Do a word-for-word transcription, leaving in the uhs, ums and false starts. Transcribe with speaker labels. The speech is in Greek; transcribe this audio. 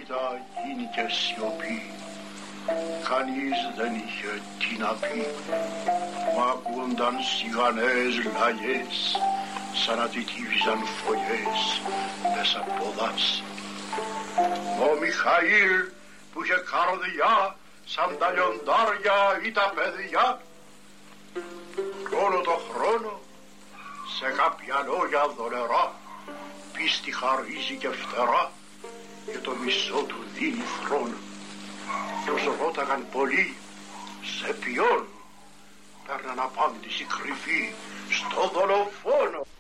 Speaker 1: έπειτα γίνει και σιωπή. Κανείς δεν είχε τι να πει. Μα ακούγονταν σιγανές λαγές, σαν να τυτίβιζαν φωλιές μέσα από δάση. Ο Μιχαήλ που είχε καρδιά σαν τα λιοντάρια ή τα παιδιά, χρόνο το χρόνο σε κάποια λόγια δολερά πίστη χαρίζει και φτερά και το μισό του δίνει θρόνο. Τους ρώταγαν πολλοί σε ποιον, παίρναν απάντηση κρυφή στο δολοφόνο.